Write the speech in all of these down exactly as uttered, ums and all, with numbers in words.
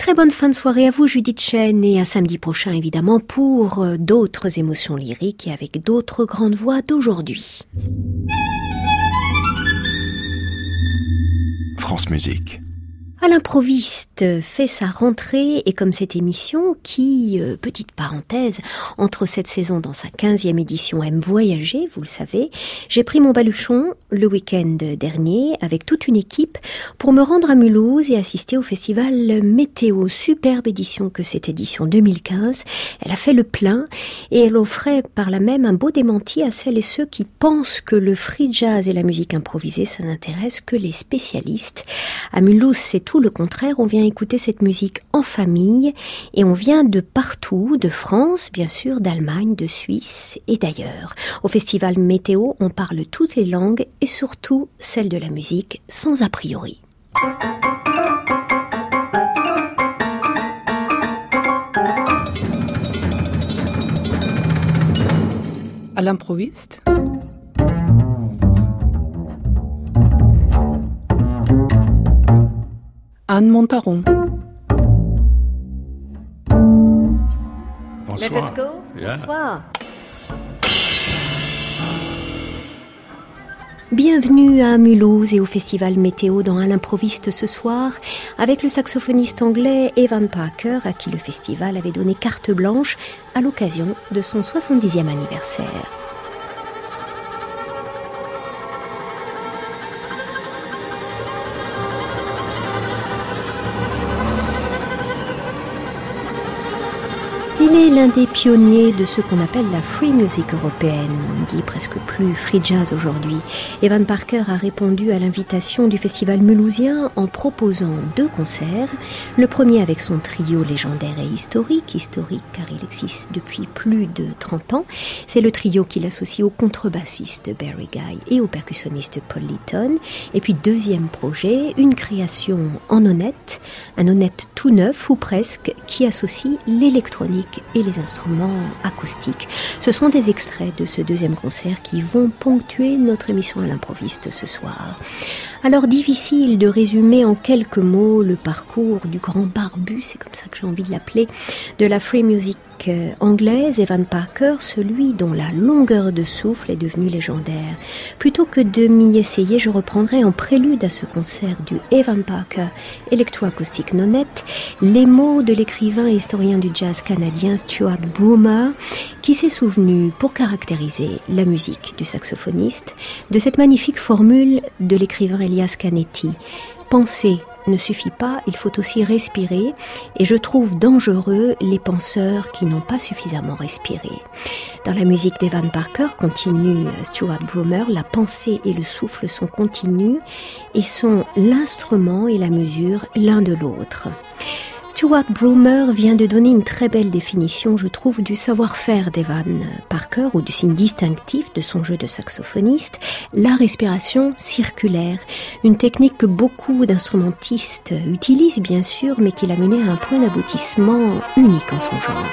Très bonne fin de soirée à vous, Judith Chen, et à samedi prochain, évidemment, pour d'autres émotions lyriques et avec d'autres grandes voix d'aujourd'hui. France Musique. À l'improviste fait sa rentrée et comme cette émission qui, euh, petite parenthèse, entre cette saison dans sa quinzième édition aime voyager, vous le savez, j'ai pris mon baluchon le week-end dernier avec toute une équipe pour me rendre à Mulhouse et assister au festival Météo. Superbe édition que cette édition deux mille quinze. Elle a fait le plein et elle offrait par là même un beau démenti à celles et ceux qui pensent que le free jazz et la musique improvisée, ça n'intéresse que les spécialistes. À Mulhouse, c'est tout le contraire, on vient écouter cette musique en famille et on vient de partout, de France bien sûr, d'Allemagne, de Suisse et d'ailleurs. Au festival Météo, on parle toutes les langues et surtout celle de la musique sans a priori. À l'improviste. Anne Montaron. Bonsoir. Let us go. Yeah. Bonsoir. Bienvenue à Mulhouse et au festival Météo dans À l'improviste ce soir avec le saxophoniste anglais Evan Parker à qui le festival avait donné carte blanche à l'occasion de son soixante-dixième anniversaire. Il est l'un des pionniers de ce qu'on appelle la free music européenne. On dit presque plus free jazz aujourd'hui. Evan Parker a répondu à l'invitation du festival mulhousien en proposant deux concerts. Le premier avec son trio légendaire et historique, historique car il existe depuis plus de trente ans. C'est le trio qu'il associe au contrebassiste Barry Guy et au percussionniste Paul Litton. Et puis deuxième projet, une création en honnête, un honnête tout neuf ou presque, qui associe l'électronique et les instruments acoustiques. Ce sont des extraits de ce deuxième concert qui vont ponctuer notre émission à l'improviste ce soir. Alors difficile de résumer en quelques mots le parcours du grand barbu, c'est comme ça que j'ai envie de l'appeler, de la free music anglaise, Evan Parker, celui dont la longueur de souffle est devenue légendaire. Plutôt que de m'y essayer, je reprendrai en prélude à ce concert du Evan Parker Electroacoustic Nonette les mots de l'écrivain et historien du jazz canadien Stuart Broomer, qui s'est souvenu, pour caractériser la musique du saxophoniste, de cette magnifique formule de l'écrivain Elias Canetti. Penser ne suffit pas, il faut aussi respirer, et je trouve dangereux les penseurs qui n'ont pas suffisamment respiré. Dans la musique d'Evan Parker, continue Stuart Broomer, la pensée et le souffle sont continus et sont l'instrument et la mesure l'un de l'autre. Stuart Broomer vient de donner une très belle définition, je trouve, du savoir-faire d'Evan Parker ou du signe distinctif de son jeu de saxophoniste, la respiration circulaire, une technique que beaucoup d'instrumentistes utilisent bien sûr, mais qui l'a mené à un point d'aboutissement unique en son genre.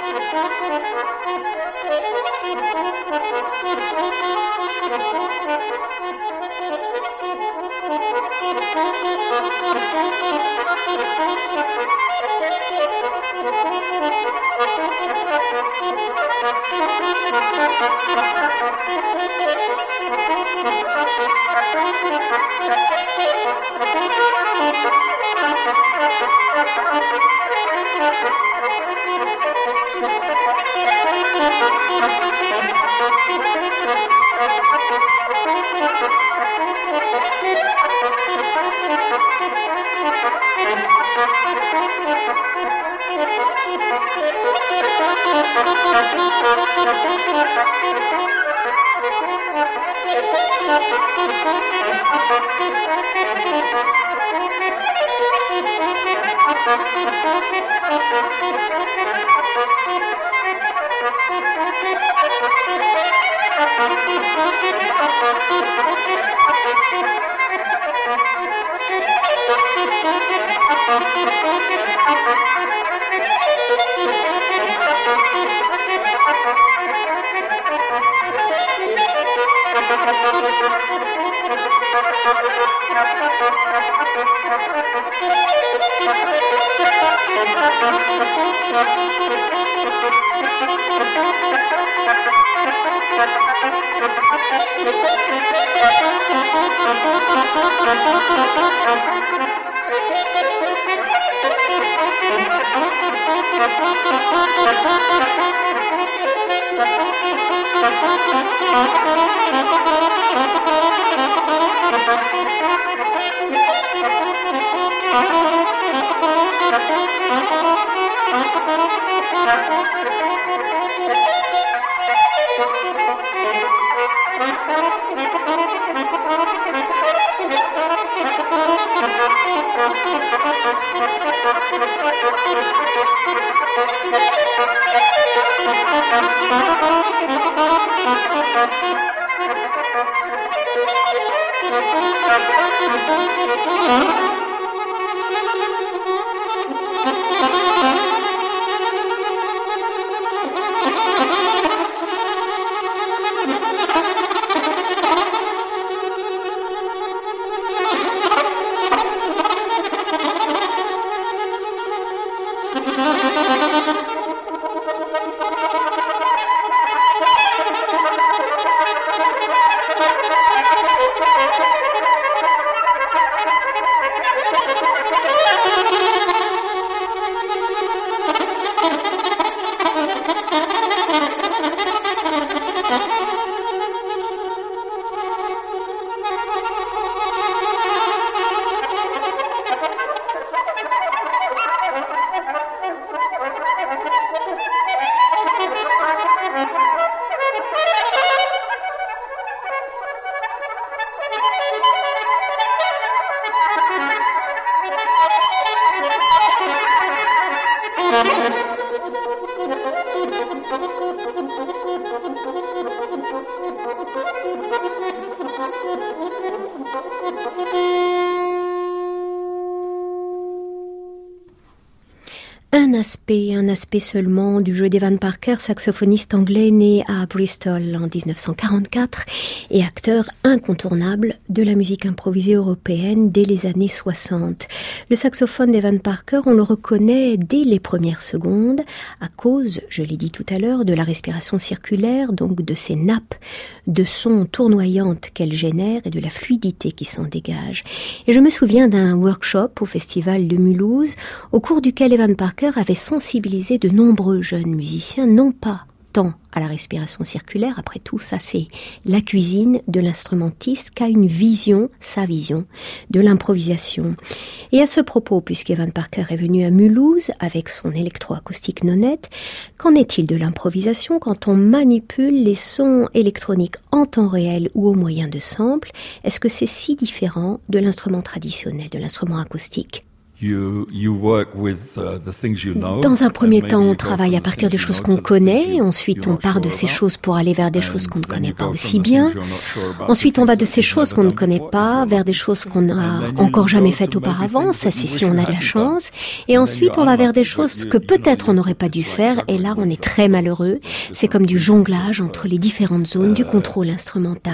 Un aspect, un aspect seulement du jeu d'Evan Parker, saxophoniste anglais né à Bristol en dix-neuf cent quarante-quatre et acteur incontournable de la musique improvisée européenne dès les années soixante. Le saxophone d'Evan Parker, on le reconnaît dès les premières secondes à cause, je l'ai dit tout à l'heure, de la respiration circulaire, donc de ces nappes de sons tournoyantes qu'elle génère et de la fluidité qui s'en dégage. Et je me souviens d'un workshop au festival de Mulhouse au cours duquel Evan Parker avait sensibilisé de nombreux jeunes musiciens, non pas tant à la respiration circulaire, après tout ça c'est la cuisine de l'instrumentiste, qu'à une vision, sa vision de l'improvisation. Et à ce propos, puisqu'Evan Parker est venu à Mulhouse avec son électroacoustique nonette, qu'en est-il de l'improvisation quand on manipule les sons électroniques en temps réel ou au moyen de samples? Est-ce que c'est si différent de l'instrument traditionnel, de l'instrument acoustique? You, you work with, uh, the things you know. Dans un premier temps, on travaille à partir de choses qu'on connaît, ensuite on part de ces choses pour aller vers des choses qu'on ne connaît pas aussi bien, ensuite on va de ces choses qu'on ne connaît pas vers des choses qu'on n'a encore jamais faites auparavant, ça c'est si on a de la chance, et ensuite on va vers des choses que peut-être on n'aurait pas dû faire, et là on est très malheureux, c'est comme du jonglage entre les différentes zones du contrôle instrumental.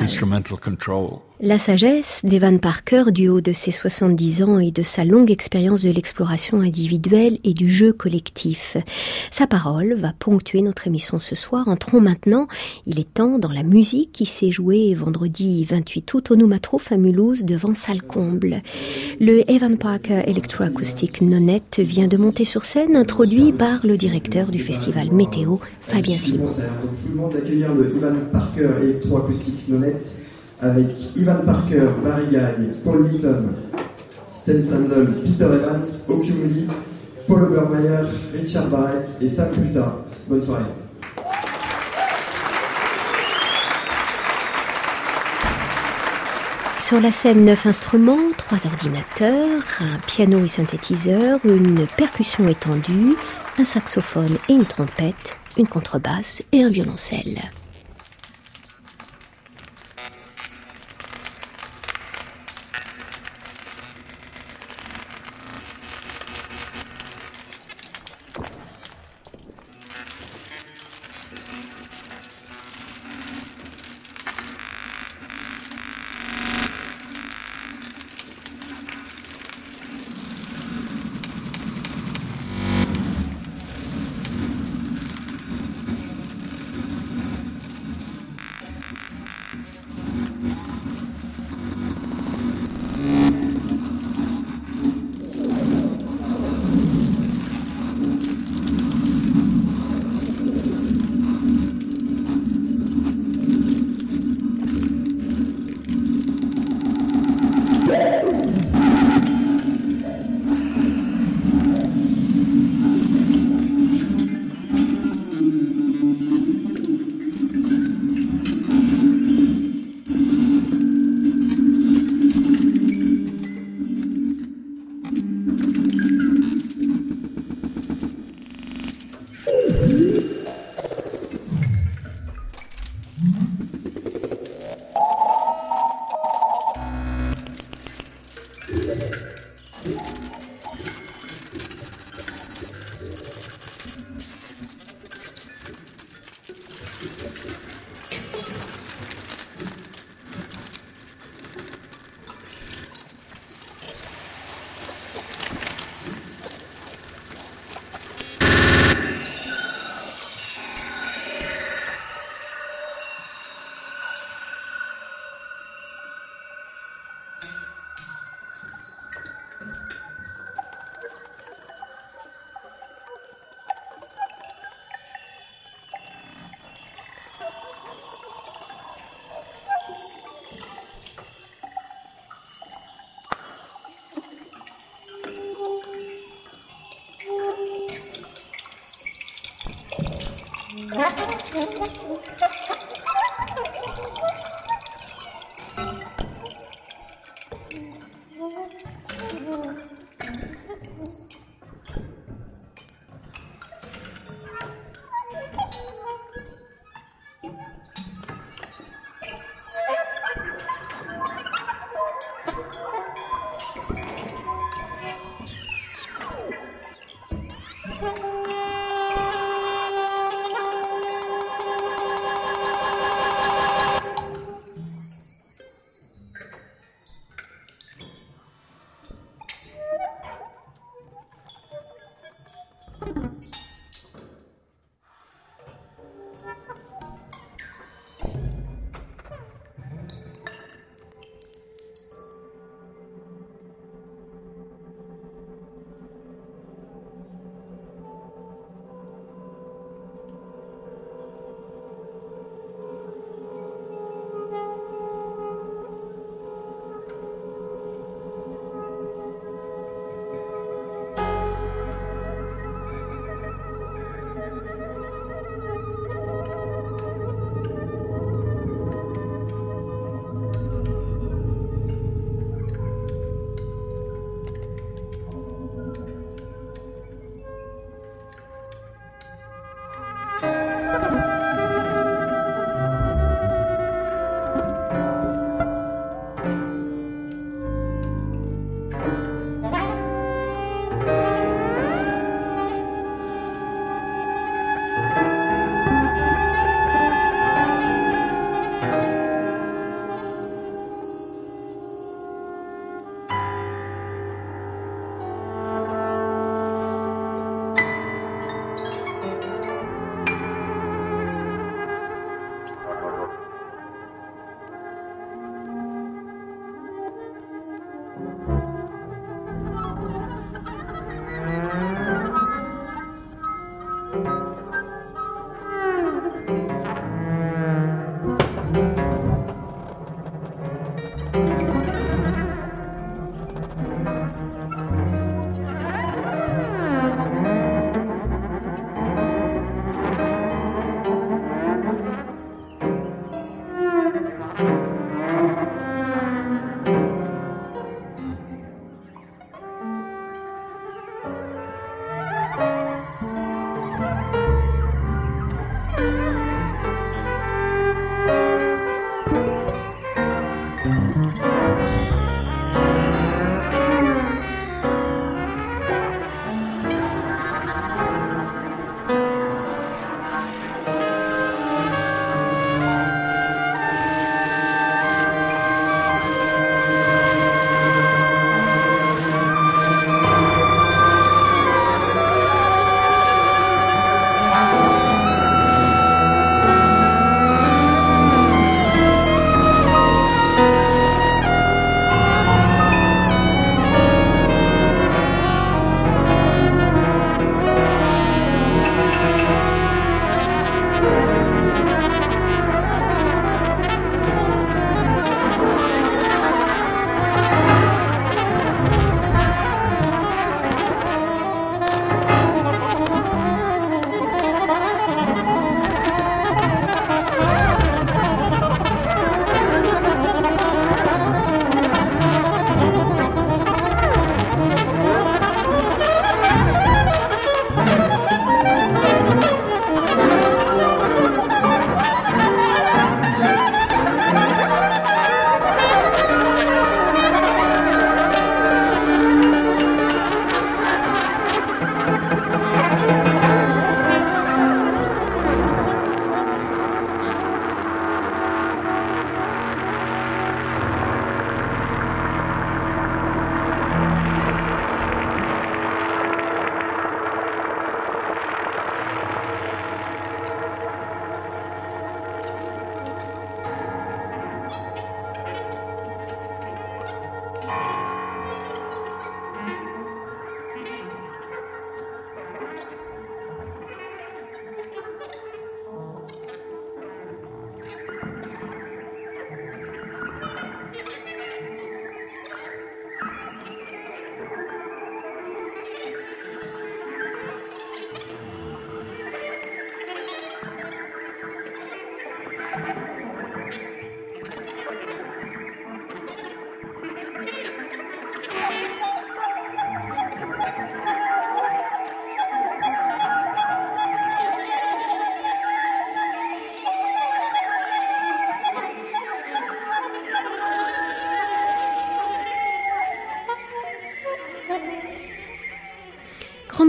La sagesse d'Evan Parker, du haut de ses soixante-dix ans et de sa longue expérience de l'exploration individuelle et du jeu collectif. Sa parole va ponctuer notre émission ce soir. Entrons maintenant, il est temps, dans la musique qui s'est jouée vendredi vingt-huit août au Noumatrouf à Mulhouse devant salle comble. Le Evan Parker Electroacoustic Nonette vient de monter sur scène, introduit par le directeur du festival Météo, Fabien Simon. Donc, je vous demande d'accueillir le Evan Parker Electroacoustic Nonette avec Evan Parker, Barry Guy, Paul Litton, Sten Sandel, Peter Evans, Okium Lee, Paul Obermeyer, Richard Barrett et Sam Puta. Bonne soirée. Sur la scène, neuf instruments, trois ordinateurs, un piano et synthétiseur, une percussion étendue, un saxophone et une trompette, une contrebasse et un violoncelle.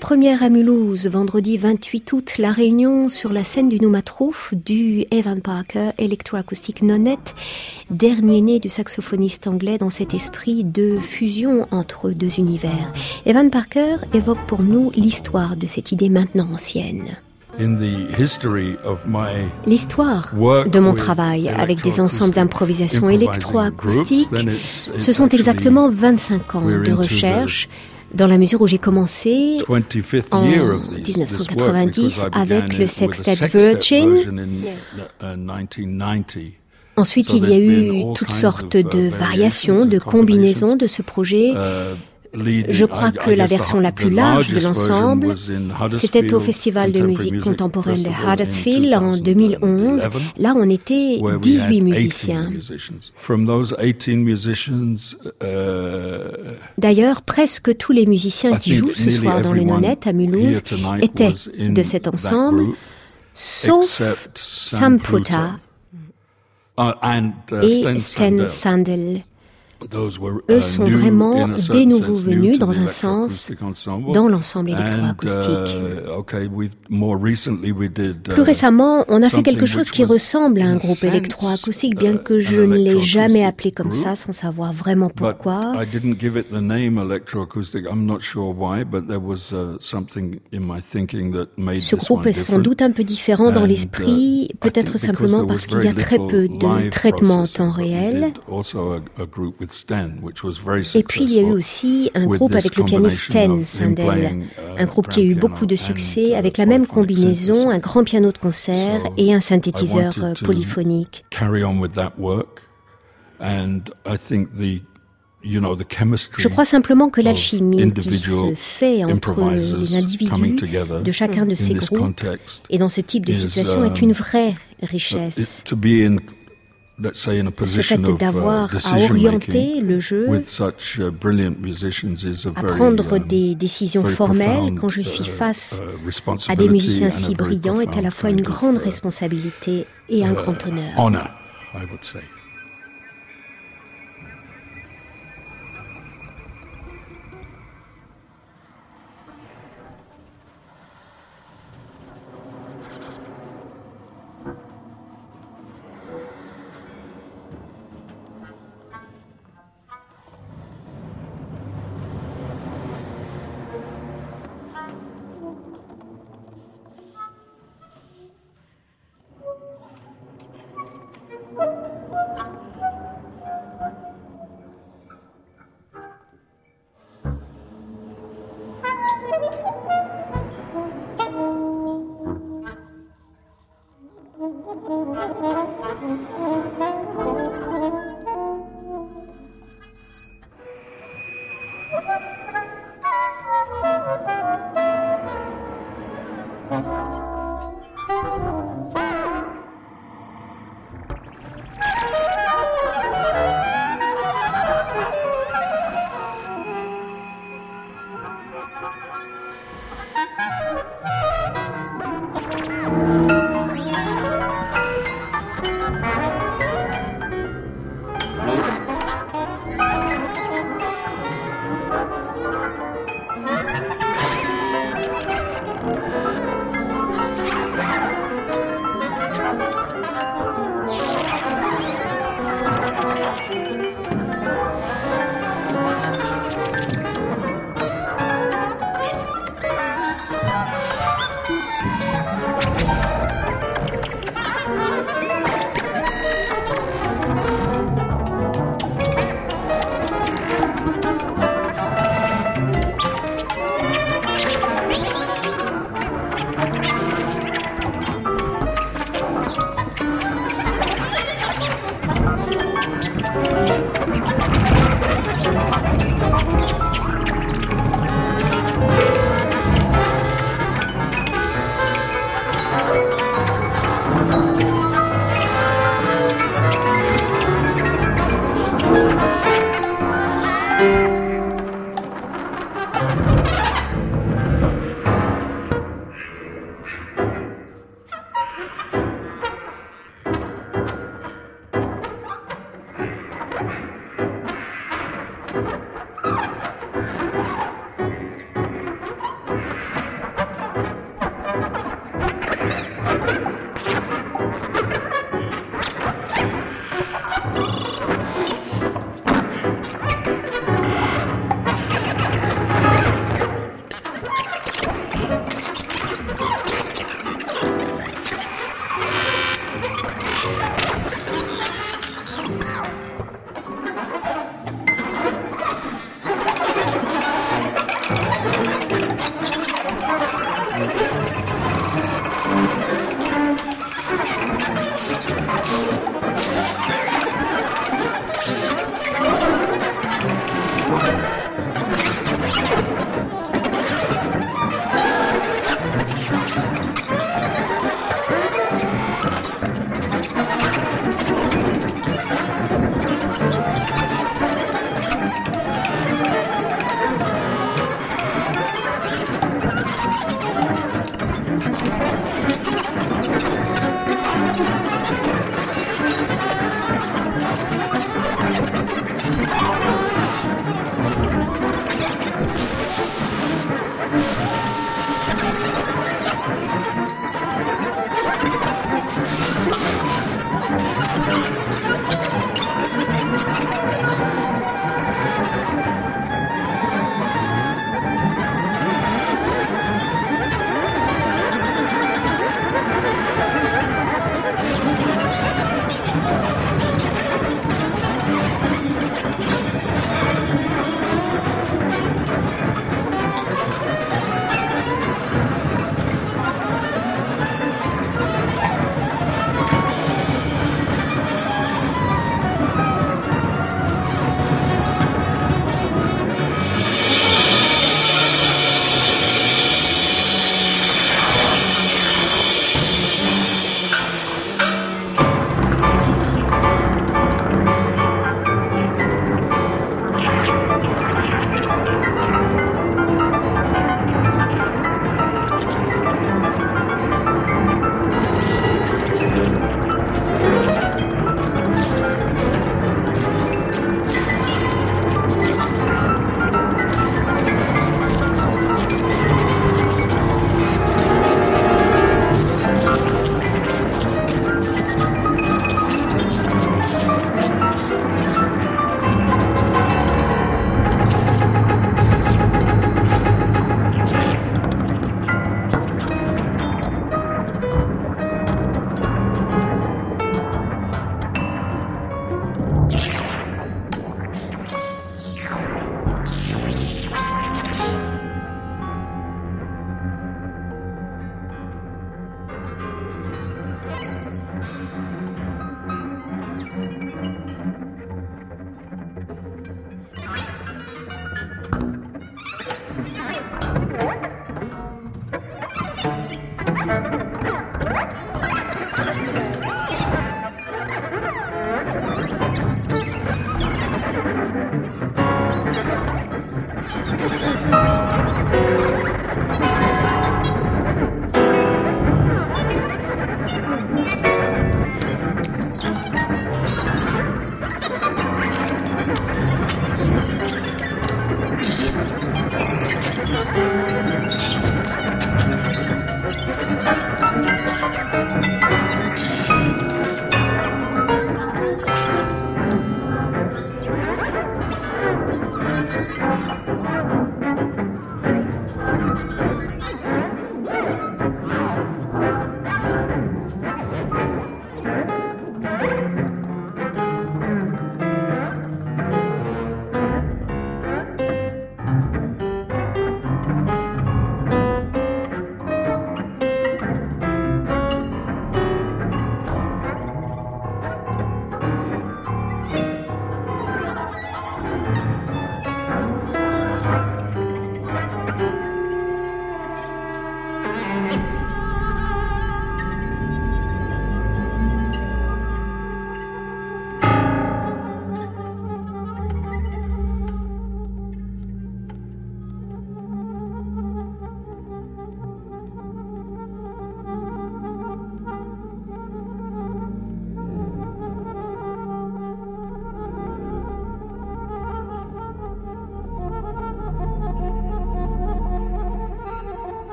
avant-première à Mulhouse, vendredi vingt-huit août, la réunion sur la scène du Noumatrouf du Evan Parker électroacoustique nonette, dernier né du saxophoniste anglais dans cet esprit de fusion entre deux univers. Evan Parker évoque pour nous l'histoire de cette idée maintenant ancienne. L'histoire de mon travail avec des ensembles d'improvisation électroacoustique, ce sont exactement vingt-cinq ans de recherche, dans la mesure où j'ai commencé en dix-neuf cent quatre-vingt-dix avec le sextet Virgin. Ensuite, il y a eu toutes sortes de variations, de combinaisons de ce projet. Je crois que la version la plus large de l'ensemble, c'était au Festival de musique contemporaine de Huddersfield en deux mille onze. Là, on était dix-huit musiciens. D'ailleurs, presque tous les musiciens qui jouent ce soir dans le Nonette à Mulhouse étaient de cet ensemble, sauf Sam Puta et Sten Sandel. Eux sont vraiment des nouveaux venus, dans un sens, dans l'ensemble électroacoustique. Plus récemment, on a fait quelque chose qui ressemble à un groupe électroacoustique, bien que je ne l'ai jamais appelé comme ça, sans savoir vraiment pourquoi. Ce groupe est sans doute un peu différent dans l'esprit, peut-être simplement parce qu'il y a très peu de traitement en temps réel. Et puis il y a eu aussi un groupe avec le pianiste Sten Sandel, un groupe qui a eu beaucoup de succès avec la même combinaison, un grand piano de concert et un synthétiseur polyphonique. Je crois simplement que l'alchimie qui se fait entre les individus de chacun de ces groupes et dans ce type de situation est une vraie richesse. Ce fait d'avoir à orienter le jeu, à prendre des décisions formelles quand je suis face à des musiciens si brillants est à la fois une grande responsabilité et un grand honneur.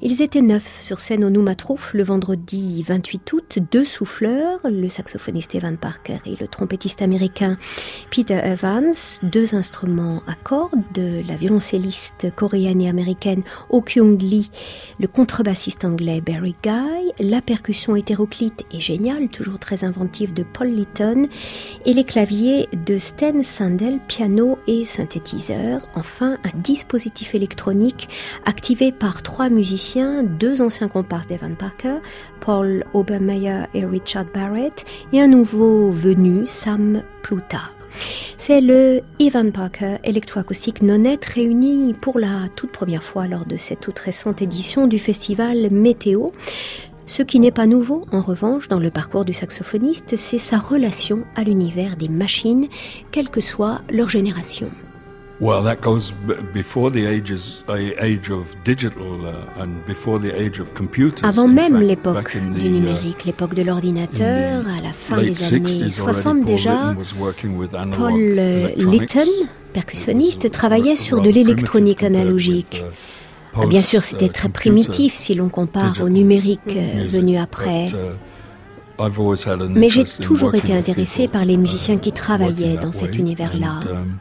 Ils étaient neuf sur scène au Noumatrouf le vendredi vingt-huit août, deux souffleurs, le saxophoniste Evan Parker et le trompettiste américain Peter Evans, deux instruments à cordes, la violoncelliste coréenne et américaine Oh Kyung Lee, le contrebassiste anglais Barry Guy, la percussion hétéroclite et géniale, toujours très inventive de Paul Litton, et les claviers de Sten Sandel, piano et synthétiseur, enfin un dispositif électronique activé par trois musiciens, deux anciens comparses d'Evan Parker, Paul Obermeyer et Richard Barrett, et un nouveau venu, Sam Pluta. C'est le Evan Parker électroacoustique nonette réuni pour la toute première fois lors de cette toute récente édition du festival Météo. Ce qui n'est pas nouveau, en revanche, dans le parcours du saxophoniste, c'est sa relation à l'univers des machines, quelle que soit leur génération. Well, that goes before the ages, age of digital uh, and before the age of computers. Avant In même fact, l'époque back in du the, numérique, l'époque de l'ordinateur, in the à la fin late des années soixante déjà, Paul Litton, percussionniste, travaillait sur de l'électronique analogique. Ah, bien sûr, c'était très primitif si l'on compare au numérique euh, venu après. Mais j'ai toujours été intéressé par les musiciens qui travaillaient dans cet univers-là.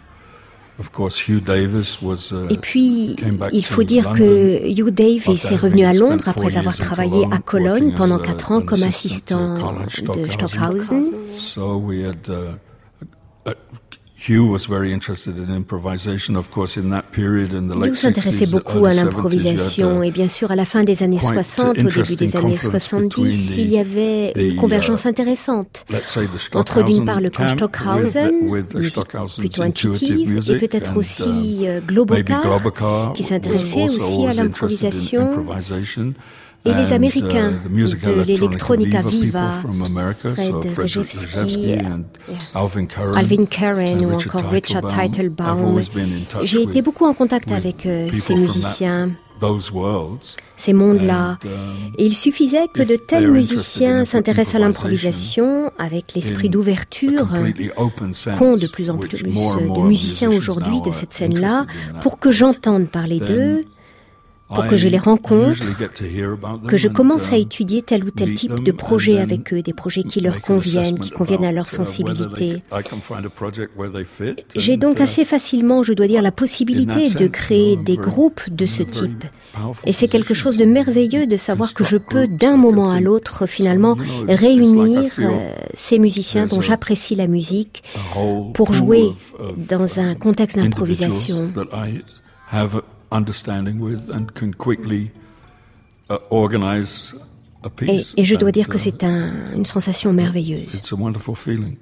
Et puis, il faut dire que Hugh Davis est revenu à Londres après avoir travaillé à Cologne pendant quatre ans comme assistant de Stockhausen. Hugh s'intéressait beaucoup à l'improvisation et bien sûr à la fin des années soixante, au début des années soixante-dix, il y avait une convergence intéressante entre d'une part le camp Stockhausen, musique plutôt intuitive, et peut-être aussi Globocar, qui s'intéressait aussi à l'improvisation, et les Américains de l'Electronica Viva, Fred Rejewski, Alvin Karen ou encore Richard Teitelbaum. J'ai été beaucoup en contact avec euh, ces musiciens, ces mondes-là. Et il suffisait que de tels musiciens s'intéressent à l'improvisation avec l'esprit d'ouverture qu'ont de plus en plus de musiciens aujourd'hui de cette scène-là pour que j'entende parler d'eux, pour que je les rencontre, que je commence à étudier tel ou tel type de projet avec eux, des projets qui leur conviennent, qui conviennent à leur sensibilité. J'ai donc assez facilement, je dois dire, la possibilité de créer des groupes de ce type. Et c'est quelque chose de merveilleux de savoir que je peux, d'un moment à l'autre, finalement, réunir euh, ces musiciens dont j'apprécie la musique pour jouer dans un contexte d'improvisation. Understanding with and can quickly uh, organize a piece. Et, et je dois dire que c'est un, une sensation merveilleuse. It's a wonderful feeling.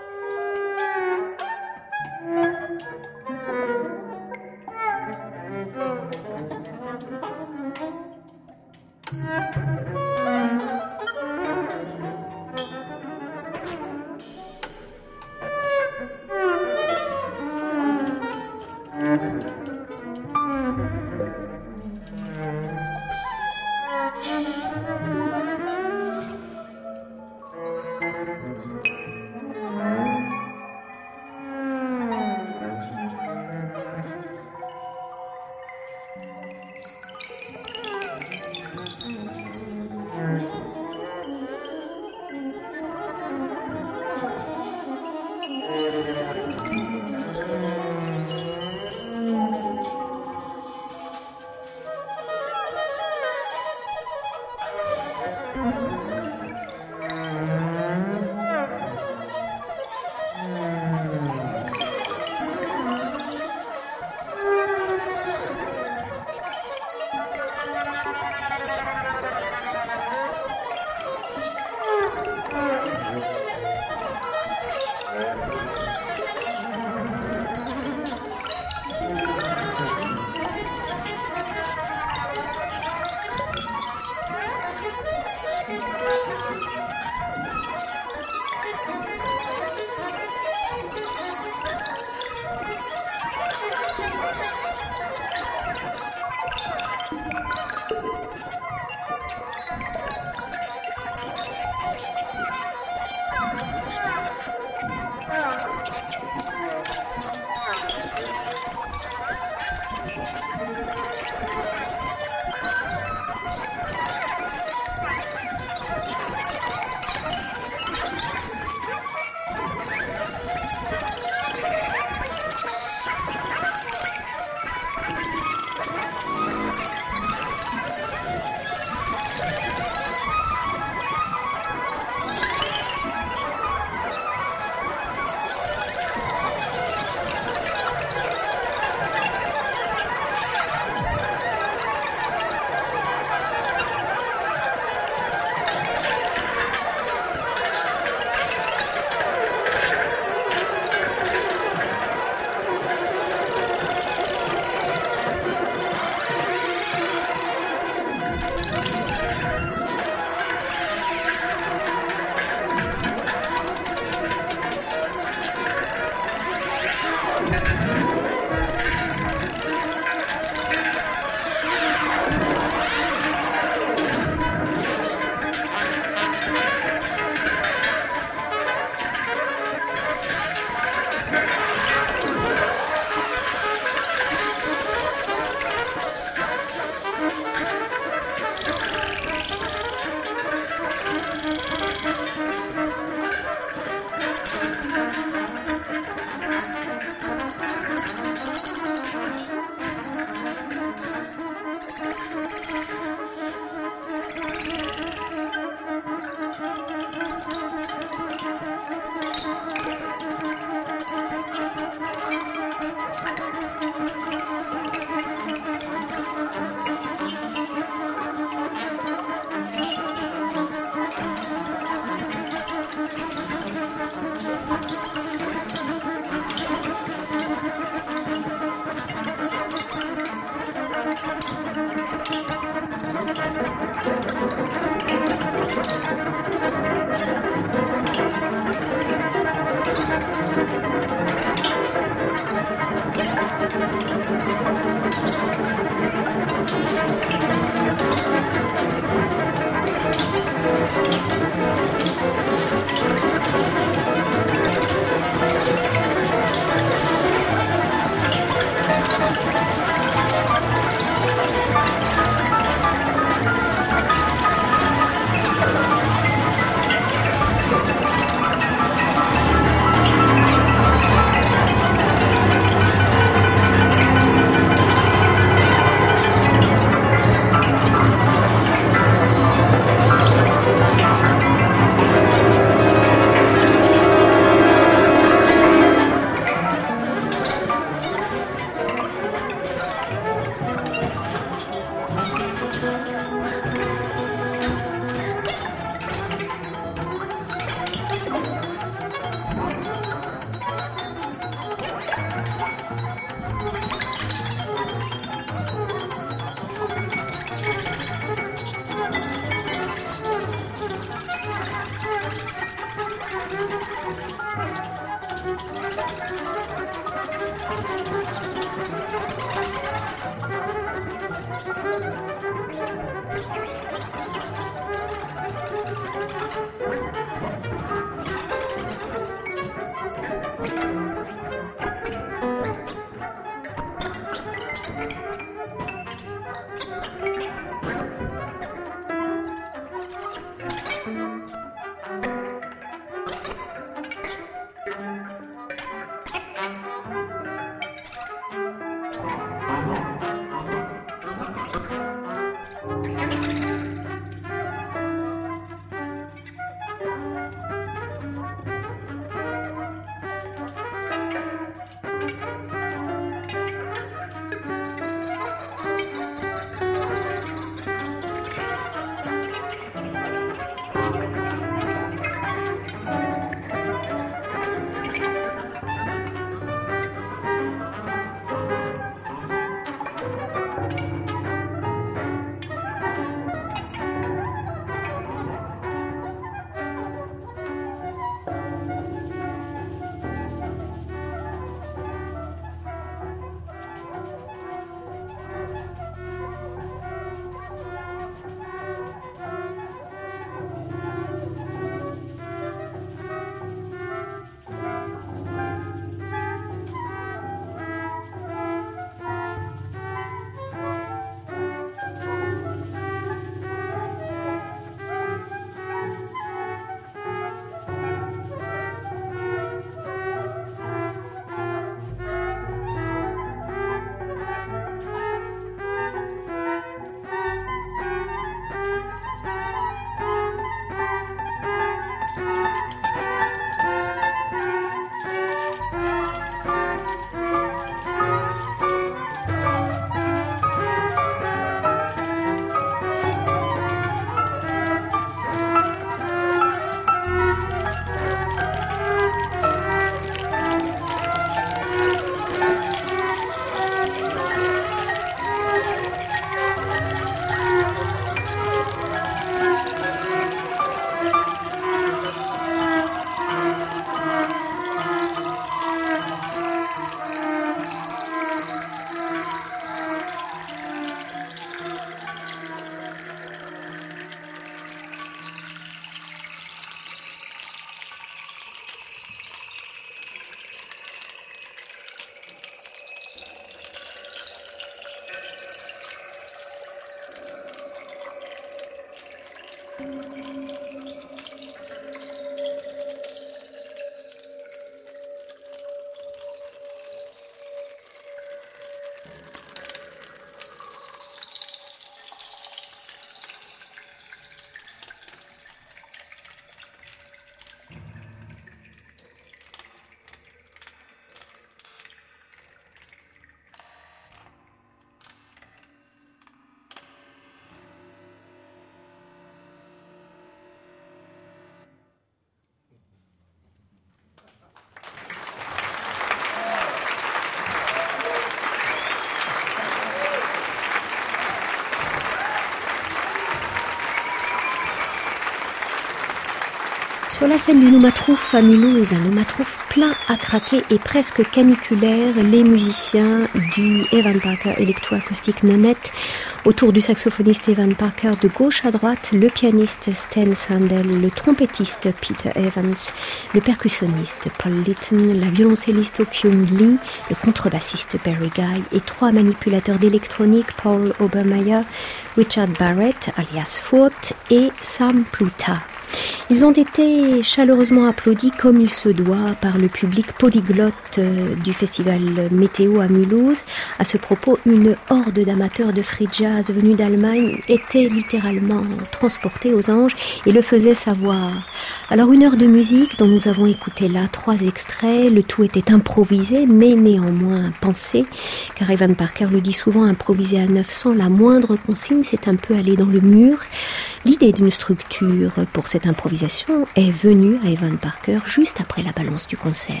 Sur la scène du Noumatrouf à Mulhouse, un Noumatrouf plein à craquer et presque caniculaire, les musiciens du Evan Parker Electroacoustic Nonette, autour du saxophoniste Evan Parker de gauche à droite, le pianiste Sten Sandel, le trompettiste Peter Evans, le percussionniste Paul Litton, la violoncelliste Kyung Lee, le contrebassiste Barry Guy et trois manipulateurs d'électronique Paul Obermeyer, Richard Barrett alias Fort et Sam Pluta. Ils ont été chaleureusement applaudis comme il se doit par le public polyglotte du festival Météo à Mulhouse. À ce propos, une horde d'amateurs de free jazz venus d'Allemagne était littéralement transportée aux anges et le faisait savoir. Alors une heure de musique dont nous avons écouté là trois extraits, le tout était improvisé mais néanmoins pensé, car Evan Parker le dit souvent, improviser à neuf cents, la moindre consigne c'est un peu aller dans le mur. L'idée d'une structure pour cette improvisation est venue à Evan Parker juste après la balance du concert.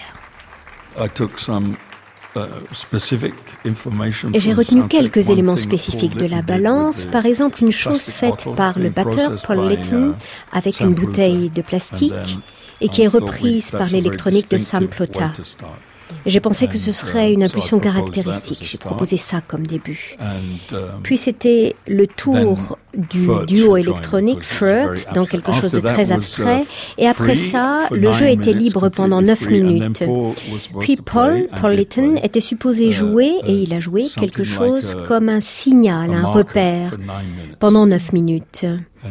I took some, uh, specific information Et j'ai retenu quelques éléments spécifiques de la balance, par exemple une chose faite par le batteur Paul Litton avec une bouteille de plastique et qui est reprise par l'électronique de Sam Pluta. J'ai pensé que ce serait une impulsion caractéristique. J'ai proposé ça comme début. Puis c'était le tour du duo électronique Flirt dans quelque chose de très abstrait. Et après ça, le jeu était libre pendant neuf minutes. Puis Paul, Paul Litton, était supposé jouer et il a joué quelque chose comme un signal, un repère pendant neuf minutes.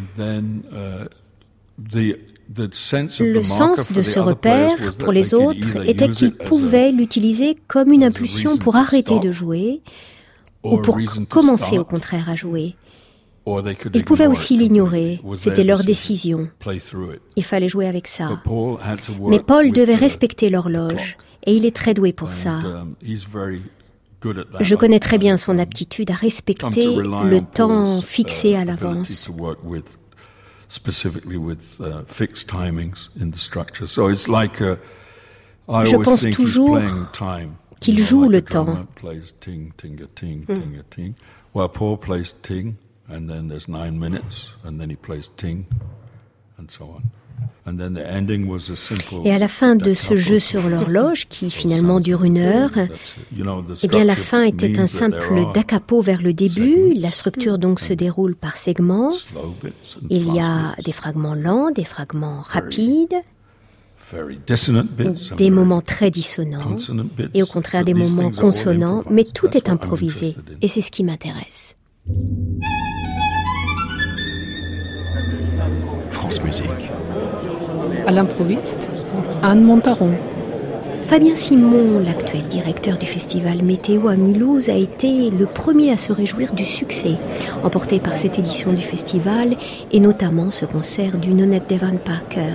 Le sens de ce repère pour les autres était qu'ils pouvaient l'utiliser comme une impulsion pour arrêter de jouer ou pour commencer au contraire à jouer. Ils pouvaient aussi l'ignorer, c'était leur décision. Il fallait jouer avec ça. Mais Paul devait respecter l'horloge et il est très doué pour ça. Je connais très bien son aptitude à respecter le temps fixé à l'avance. Specifically with uh, fixed timings in the structure. So it's like a, I Je always pense think toujours he's playing time. qu'il You know, joue like le a drummer temps. Plays ting, ting, a ting, ting, a ting. Well, Paul plays ting, and then there's nine minutes, and then he plays ting, and so on. And then the ending was a simple. Et à la fin de ce jeu sur l'horloge, qui finalement dure une heure, eh bien la fin était un simple da capo vers le début. La structure donc se déroule par segments. Il y a des fragments lents, des fragments rapides, des moments très dissonants et au contraire des moments consonants, mais tout est improvisé et c'est ce qui m'intéresse. France Musique. À l'improviste, Anne Montaron. Fabien Simon, l'actuel directeur du festival Météo à Mulhouse, a été le premier à se réjouir du succès emporté par cette édition du festival et notamment ce concert du nonette d'Evan Parker.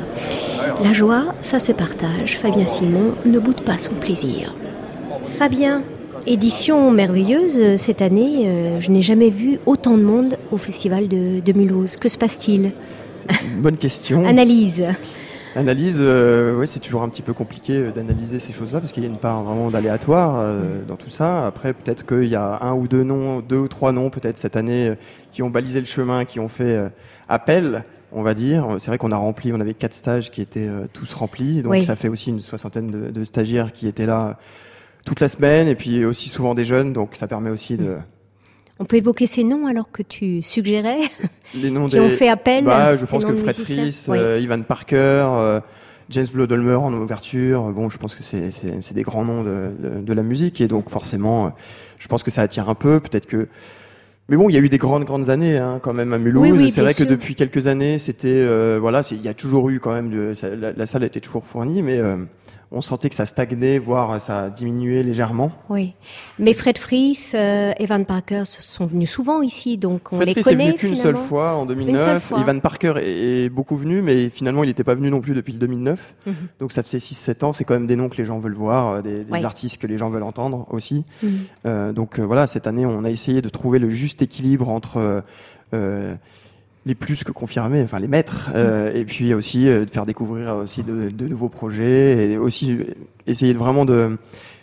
La joie, ça se partage. Fabien Simon ne boude pas son plaisir. Fabien, édition merveilleuse cette année. Euh, je n'ai jamais vu autant de monde au festival de, de Mulhouse. Que se passe-t-il ? Bonne question. Analyse. Analyse, euh, ouais, c'est toujours un petit peu compliqué d'analyser ces choses-là parce qu'il y a une part vraiment d'aléatoire euh, dans tout ça. Après, peut-être qu'il y a un ou deux noms, deux ou trois noms peut-être cette année euh, qui ont balisé le chemin, qui ont fait euh, appel, on va dire. C'est vrai qu'on a rempli, on avait quatre stages qui étaient euh, tous remplis, donc oui. Ça fait aussi une soixantaine de, de stagiaires qui étaient là toute la semaine et puis aussi souvent des jeunes, donc ça permet aussi de... On peut évoquer ces noms alors que tu suggérais les noms qui des... ont fait appel. Bah, je pense que Fred Fries, oui. euh, Ivan Parker, euh, James Bloodholmer en ouverture. Bon, je pense que c'est, c'est, c'est des grands noms de, de, de la musique et donc forcément, euh, je pense que ça attire un peu. Peut-être que, mais bon, il y a eu des grandes grandes années hein, quand même à Mulhouse. Oui, oui, c'est vrai sûr. que depuis quelques années, c'était euh, voilà, c'est, il y a toujours eu quand même de, ça, la, la salle a été toujours fournie, mais euh, on sentait que ça stagnait, voire ça diminuait légèrement. Oui, mais Fred Fries, euh, Evan Parker sont venus souvent ici, donc on Fred les Fries connaît. Fred Fries est venu qu'une seule fois en deux mille neuf. Fois. Evan Parker est, est beaucoup venu, mais finalement il n'était pas venu non plus depuis le deux mille neuf. Mm-hmm. Donc ça fait six sept ans. C'est quand même des noms que les gens veulent voir, des, des ouais. artistes que les gens veulent entendre aussi. Mm-hmm. Euh, donc euh, voilà, cette année on a essayé de trouver le juste équilibre entre euh, les plus que confirmés, enfin les maîtres, euh, et puis aussi euh, de faire découvrir aussi de, de nouveaux projets et aussi essayer de vraiment de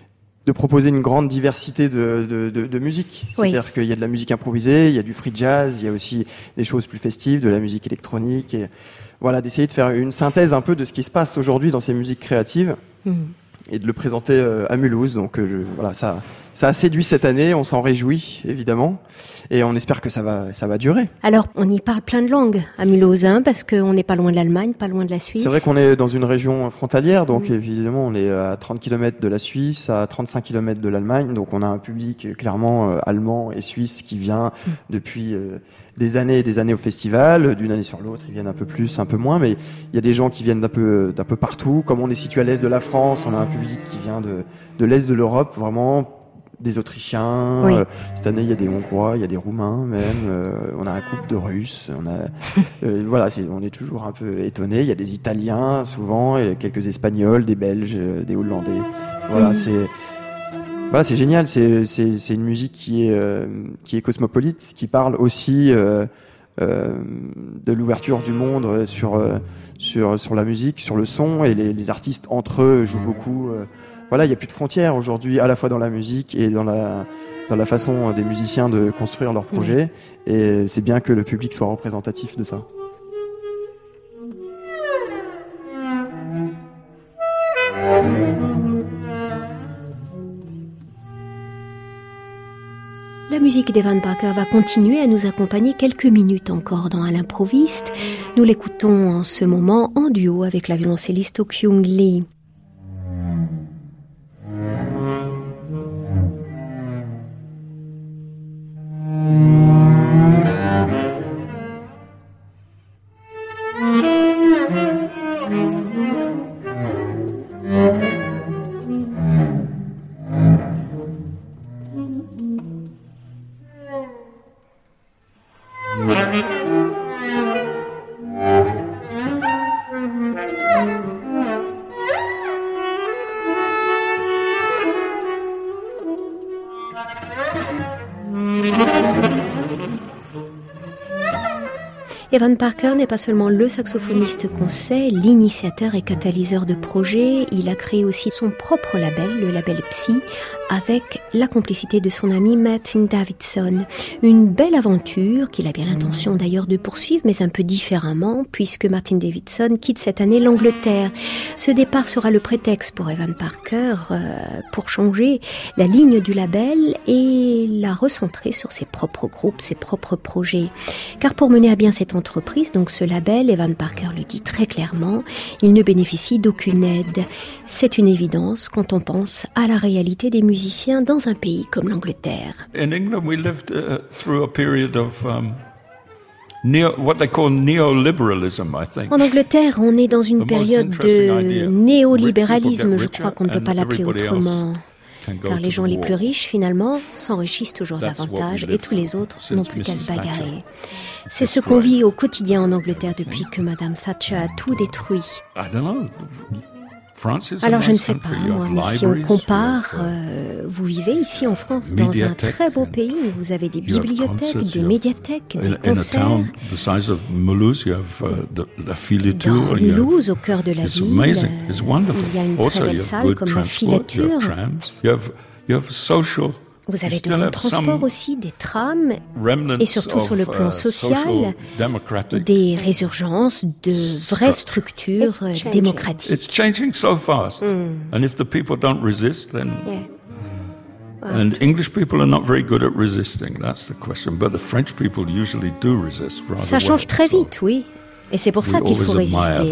de proposer une grande diversité de de, de, de musique. Oui. C'est-à-dire qu'il y a de la musique improvisée, il y a du free jazz, il y a aussi des choses plus festives, de la musique électronique, et voilà, d'essayer de faire une synthèse un peu de ce qui se passe aujourd'hui dans ces musiques créatives. Mmh. Et de le présenter euh, à Mulhouse. Donc euh, je, voilà, ça, ça a séduit cette année. On s'en réjouit évidemment, et on espère que ça va, ça va durer. Alors, on y parle plein de langues à Mulhouse, hein, parce qu'on n'est pas loin de l'Allemagne, pas loin de la Suisse. C'est vrai qu'on est dans une région frontalière, donc mmh. évidemment, on est à trente kilomètres de la Suisse, à trente-cinq kilomètres de l'Allemagne. Donc, on a un public clairement euh, allemand et suisse qui vient mmh. depuis euh, des années et des années au festival. D'une année sur l'autre, ils viennent un peu plus, un peu moins, mais il y a des gens qui viennent d'un peu, d'un peu partout. Comme on est situé à l'est de la France, on a un public qui vient de, de l'est de l'Europe, vraiment des Autrichiens. Oui. Euh, cette année, il y a des Hongrois, il y a des Roumains même. Euh, on a un couple de Russes. On a, euh, voilà, c'est, on est toujours un peu étonnés. Il y a des Italiens souvent, et quelques Espagnols, des Belges, des Hollandais. Voilà, mmh. c'est. Voilà, c'est génial. C'est, c'est, c'est une musique qui est, euh, qui est cosmopolite, qui parle aussi euh, euh, de l'ouverture du monde sur, euh, sur, sur la musique, sur le son, et les, les artistes entre eux jouent beaucoup. Euh, voilà, il n'y a plus de frontières aujourd'hui, à la fois dans la musique et dans la, dans la façon des musiciens de construire leurs projets. Oui. Et c'est bien que le public soit représentatif de ça. la musique d'Evan Parker va continuer à nous accompagner quelques minutes encore dans À l'improviste. Nous l'écoutons en ce moment en duo avec la violoncelliste Oh Kyung Lee. Evan Parker n'est pas seulement le saxophoniste qu'on sait, l'initiateur et catalyseur de projets, il a créé aussi son propre label, le label Psy, avec la complicité de son ami Martin Davidson. Une belle aventure qu'il a bien l'intention d'ailleurs de poursuivre, mais un peu différemment, puisque Martin Davidson quitte cette année l'Angleterre. Ce départ sera le prétexte pour Evan Parker euh, pour changer la ligne du label et la recentrer sur ses propres groupes, ses propres projets. Car pour mener à bien cette entreprise, donc ce label, Evan Parker le dit très clairement, il ne bénéficie d'aucune aide. C'est une évidence quand on pense à la réalité des musiciens dans un pays comme l'Angleterre. In England, we lived uh, through a period of um, neo, what they call neoliberalism, I think. En Angleterre, on est dans une période de néolibéralisme, je crois qu'on ne peut pas l'appeler autrement. Car les gens les plus riches, finalement, s'enrichissent toujours davantage et tous les autres n'ont plus qu'à se bagarrer. C'est ce qu'on vit au quotidien en Angleterre depuis que Madame Thatcher a tout détruit. Alors je ne sais pas, moi, mais si on compare, euh, vous vivez ici en France, dans un très beau pays où vous avez des bibliothèques, des médiathèques, des concerts. Dans Mulhouse, au cœur de la ville, il y a une très belle salle comme la Filature. Vous avez de bons transports aussi, des trams, et surtout sur le plan social, des résurgences de vraies structures démocratiques. It's changing so fast, mm. and if the people don't resist, then yeah. well, and English people are not very good at resisting. That's the question. But the French people usually do resist rather well. Ça change très vite, oui, et c'est pour ça qu'il faut résister.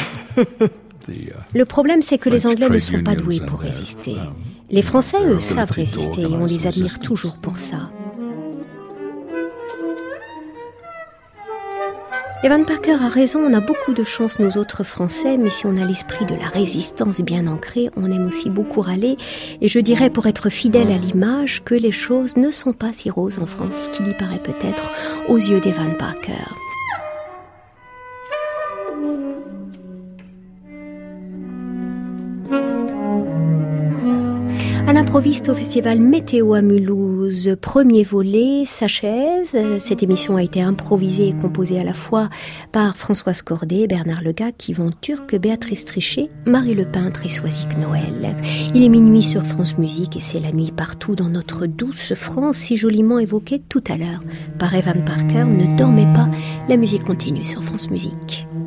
Le problème, c'est que les Anglais ne sont pas doués pour résister. Les Français, eux, savent résister et on les admire toujours pour ça. Evan Parker a raison, on a beaucoup de chance, nous autres Français, mais si on a l'esprit de la résistance bien ancré, on aime aussi beaucoup râler. Et je dirais, pour être fidèle à l'image, que les choses ne sont pas si roses en France qu'il y paraît peut-être aux yeux d'Evan Parker. À l'improviste au festival Météo à Mulhouse, premier volet s'achève. Cette émission a été improvisée et composée à la fois par Françoise Cordet, Bernard Legac, Yvon Turc, Béatrice Trichet, Marie Lepeintre et Soisic Noël. Il est minuit sur France Musique et c'est la nuit partout dans notre douce France, si joliment évoquée tout à l'heure par Evan Parker. Ne dormez pas, la musique continue sur France Musique.